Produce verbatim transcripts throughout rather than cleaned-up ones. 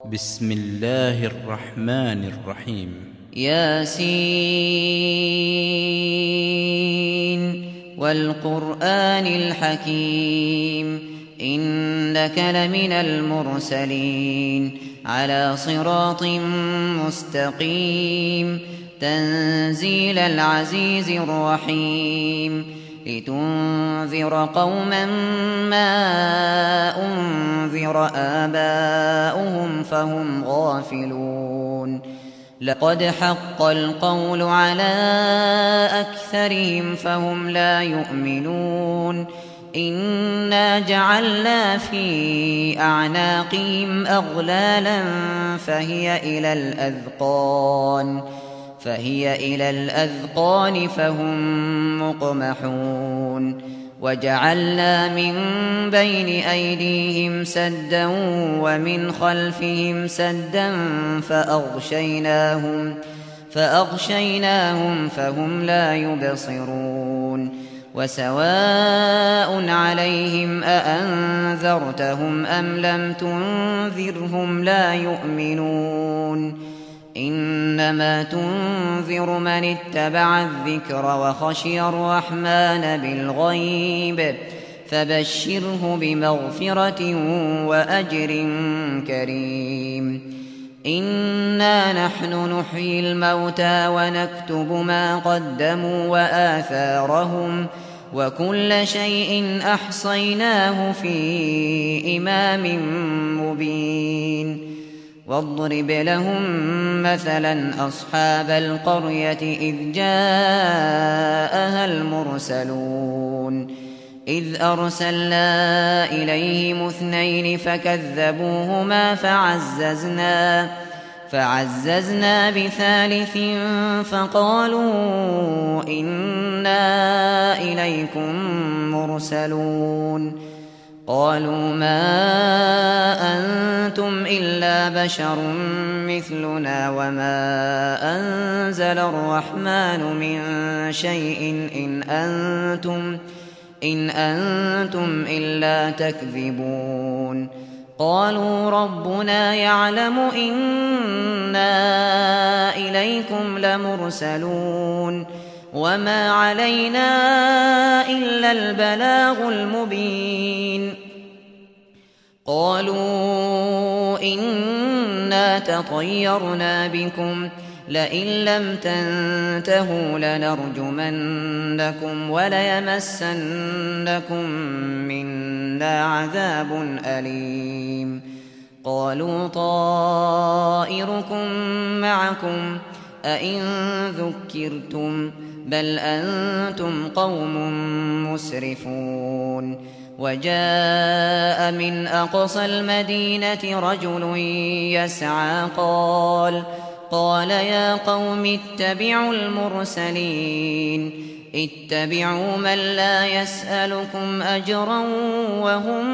بسم الله الرحمن الرحيم. ياسين والقرآن الحكيم إنك لمن المرسلين على صراط مستقيم تنزيل العزيز الرحيم لتنذر قوما ما أنذر آباؤهم فهم غافلون لقد حق القول على أكثرهم فهم لا يؤمنون إنا جعلنا في أعناقهم أغلالا فهي إلى الأذقان فهي إلى الأذقان فهم مقمحون وجعلنا من بين أيديهم سدا ومن خلفهم سدا فأغشيناهم فأغشيناهم فهم لا يبصرون وسواء عليهم أأنذرتهم أم لم تنذرهم لا يؤمنون إنما تنذر من اتبع الذكر وخشي الرحمن بالغيب فبشره بمغفرة وأجر كريم إنا نحن نحيي الموتى ونكتب ما قدموا وآثارهم وكل شيء أحصيناه في إمام مبين واضرب لهم مثلا أصحاب القرية إذ جاءها المرسلون إذ أرسلنا إليهم اثنين فكذبوهما فعززنا فعززنا بثالث فقالوا إنا إليكم مرسلون قالوا ما أنتم إلا بشر مثلنا وما أنزل الرحمن من شيء إن أنتم إن أنتم إلا تكذبون قالوا ربنا يعلم إنا إليكم لمرسلون وما علينا إلا البلاغ المبين قالوا إنا تطيرنا بكم لئن لم تنتهوا لنرجمنكم وليمسنكم منا عذاب أليم قالوا طائركم معكم أئن ذكرتم بل أنتم قوم مسرفون وجاء من أقصى المدينة رجل يسعى قال قال يا قوم اتبعوا المرسلين اتبعوا من لا يسألكم أجرا وهم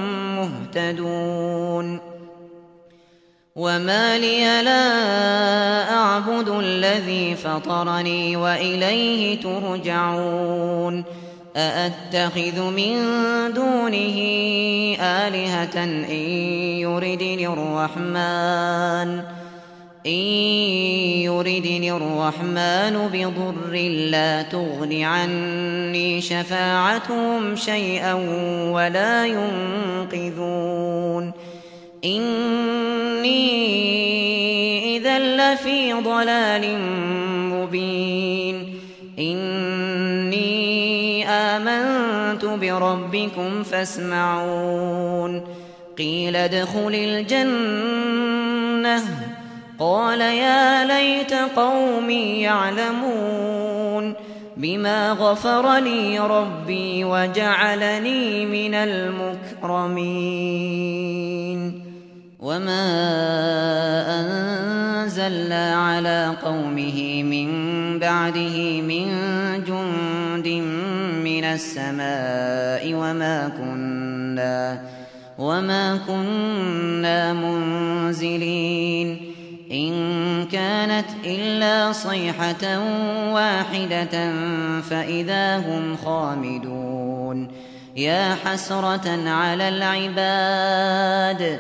مهتدون وما لي لا أعبد الذي فطرني وإليه ترجعون أأتخذ من دونه آلهة إن يردني الرحمن إن يردني الرحمن بضر لا تغن عني شفاعتهم شيئا ولا ينقذون إني إذا لفي ضلال مبين إني آمنت بربكم فاسمعون قيل ادخل الجنة قال يا ليت قومي يعلمون بما غفر لي ربي وجعلني من المكرمين وما أنزلنا على قومه من بعده من جند من السماء وما كنا وما كنا منزلين إن كانت إلا صيحة واحدة فإذا هم خامدون يا حسرة على العباد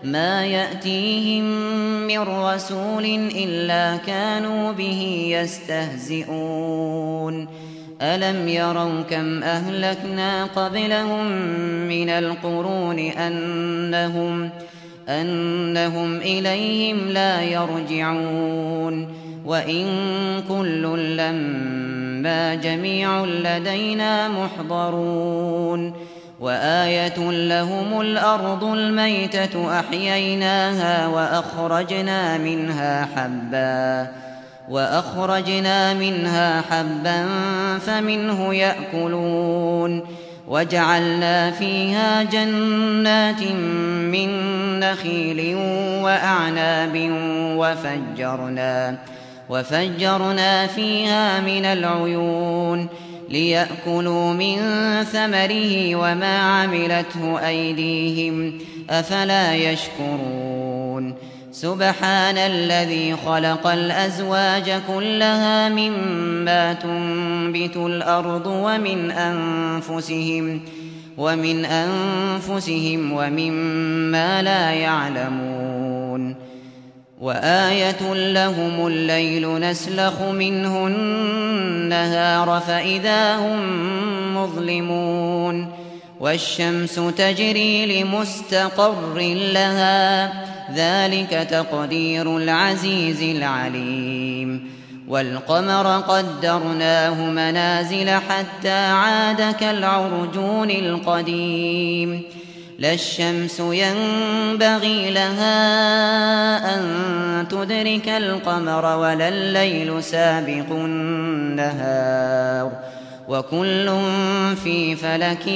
ما يأتيهم من رسول إلا كانوا به يستهزئون ألم يروا كم أهلكنا قبلهم من القرون أنهم, أنهم إليهم لا يرجعون وإن كل لما جميع لدينا محضرون وآية لهم الأرض الميتة أحييناها وأخرجنا منها حبا وأخرجنا منها حبا فمنه يأكلون وجعلنا فيها جنات من نخيل وأعناب وفجرنا وفجرنا فيها من العيون ليأكلوا من ثمره وما عملته أيديهم أفلا يشكرون سبحان الذي خلق الأزواج كلها مما تنبت الأرض ومن أنفسهم ومن أنفسهم ومما لا يعلمون وآية لهم الليل نسلخ منه النهار فإذا هم مظلمون والشمس تجري لمستقر لها ذلك تقدير العزيز العليم والقمر قدرناه منازل حتى عاد كالعرجون القديم لا الشمس ينبغي لها أن تدرك القمر ولا الليل سابق النهار وكل في فلك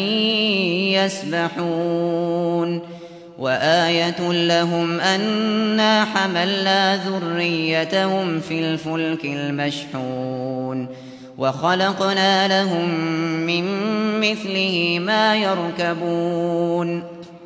يسبحون وآية لهم أنا حملنا ذريتهم في الفلك المشحون وخلقنا لهم من مثله ما يركبون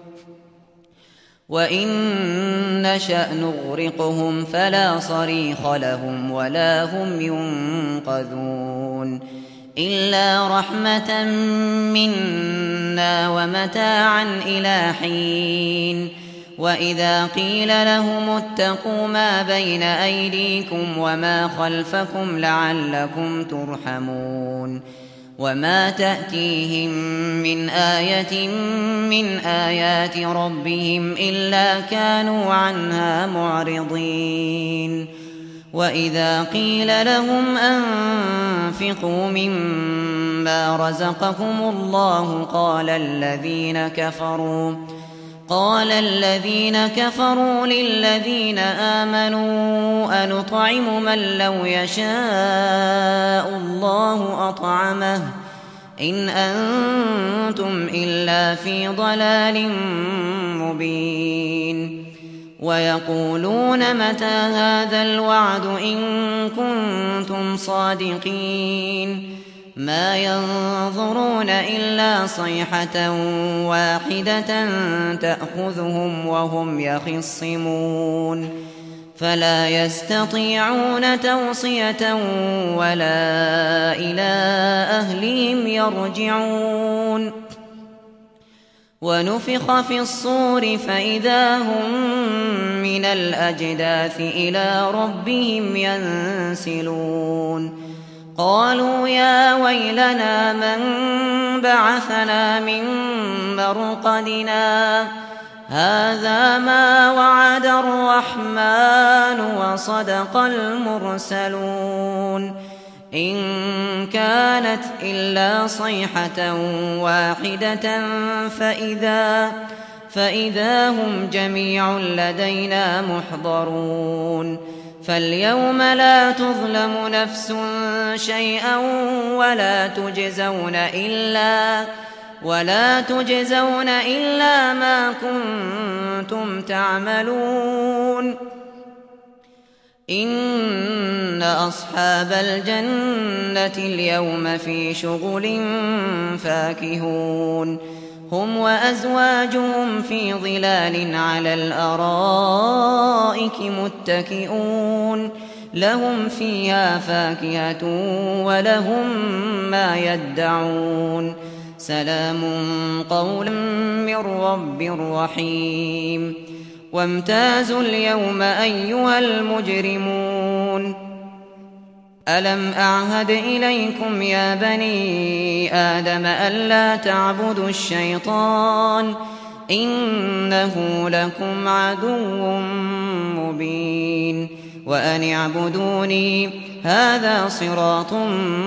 وإن نشأ نغرقهم فلا صريخ لهم ولا هم ينقذون إلا رحمة منا ومتاعا إلى حين وإذا قيل لهم اتقوا ما بين أيديكم وما خلفكم لعلكم ترحمون وما تأتيهم من آية من آيات ربهم إلا كانوا عنها معرضين وإذا قيل لهم أنفقوا مما رزقكم الله قال الذين كفروا قال الذين كفروا للذين آمنوا أنطعم من لو يشاء الله أطعمه إن أنتم إلا في ضلال مبين ويقولون متى هذا الوعد إن كنتم صادقين ما ينظرون إلا صيحة واحدة تأخذهم وهم يخصمون فلا يستطيعون توصية ولا إلى أهلهم يرجعون ونفخ في الصور فإذا هم من الأجداث إلى ربهم ينسلون قالوا يا ويلنا من بعثنا من مرقدنا هذا ما وعد الرحمن وصدق المرسلون إن كانت إلا صيحة واحدة فإذا, فإذا هم جميع لدينا محضرون فاليوم لا تظلم نفس شيئا ولا تجزون إلا ولا تجزون إلا ما كنتم تعملون إن أصحاب الجنة اليوم في شغل فاكهون هم وأزواجهم في ظلال على الأرائك متكئون لهم فيها فاكهة ولهم ما يدعون سلام قولا من رب رحيم وامتازوا اليوم أيها المجرمون ألم أعهد إليكم يا بني آدم ألا تعبدوا الشيطان إنه لكم عدو مبين وأن اعبدوني هذا صراط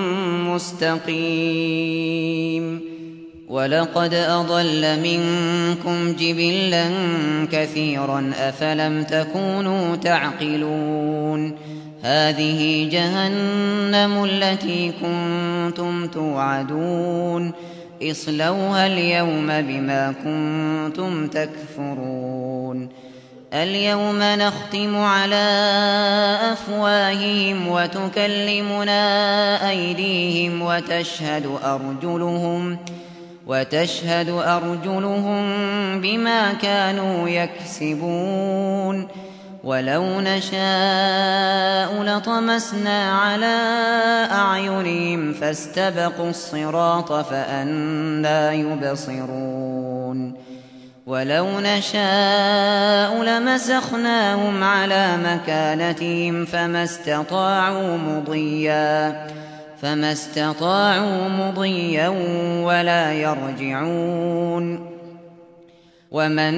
مستقيم ولقد أضل منكم جبلا كثيرا أفلم تكونوا تعقلون هذه جهنم التي كنتم توعدون اصلوها اليوم بما كنتم تكفرون اليوم نختم على أفواههم وتكلمنا أيديهم وتشهد أرجلهم وتشهد أرجلهم بما كانوا يكسبون ولو نشاء لطمسنا على أعينهم فاستبقوا الصراط فأنى يبصرون ولو نشاء لمسخناهم على مكانتهم فما استطاعوا مضيا فما استطاعوا مضيا ولا يرجعون ومن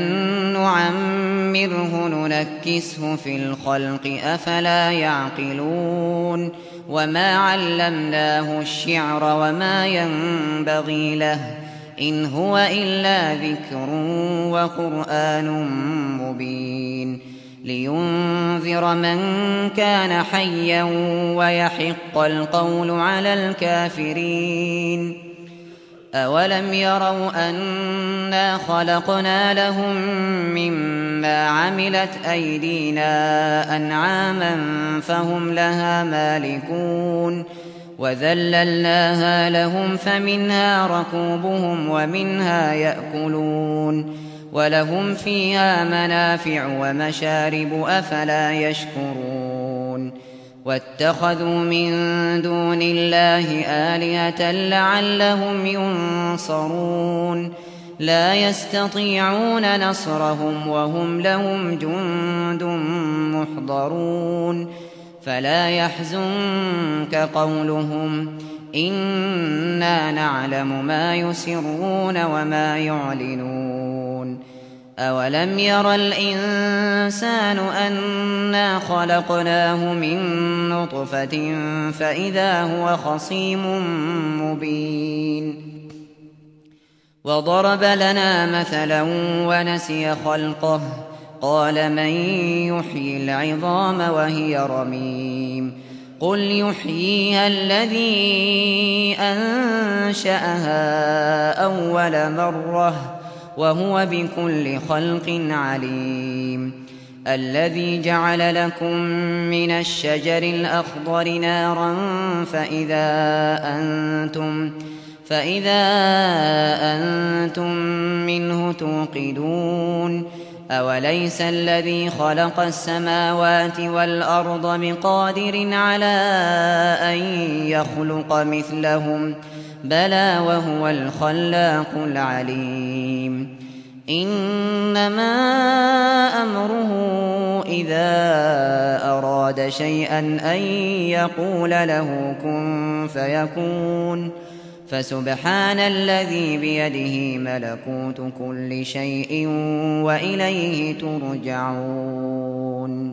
نعمره ننكسه في الخلق أفلا يعقلون وما علمناه الشعر وما ينبغي له إن هو إلا ذكر وقرآن مبين لينذر من كان حيا ويحق القول على الكافرين أولم يروا أنا خلقنا لهم مما عملت أيدينا أنعاما فهم لها مالكون وذللناها لهم فمنها ركوبهم ومنها يأكلون ولهم فيها منافع ومشارب أفلا يشكرون واتخذوا من دون الله آلهة لعلهم ينصرون لا يستطيعون نصرهم وهم لهم جند محضرون فلا يحزنك قولهم إنا نعلم ما يسرون وما يعلنون أولم ير الإنسان أنا خلقناه من نطفة فإذا هو خصيم مبين وضرب لنا مثلا ونسي خلقه قال من يحيي العظام وهي رميم قل يحييها الذي أنشأها أول مرة وهو بكل خلق عليم الذي جعل لكم من الشجر الأخضر نارا فإذا أنتم فإذا أنتم منه توقدون أوليس الذي خلق السماوات والأرض بقادر على أن يخلق مثلهم بلى وهو الخلاق العليم إنما أمره إذا أراد شيئا أن يقول له كن فيكون فسبحان الذي بيده ملكوت كل شيء وإليه ترجعون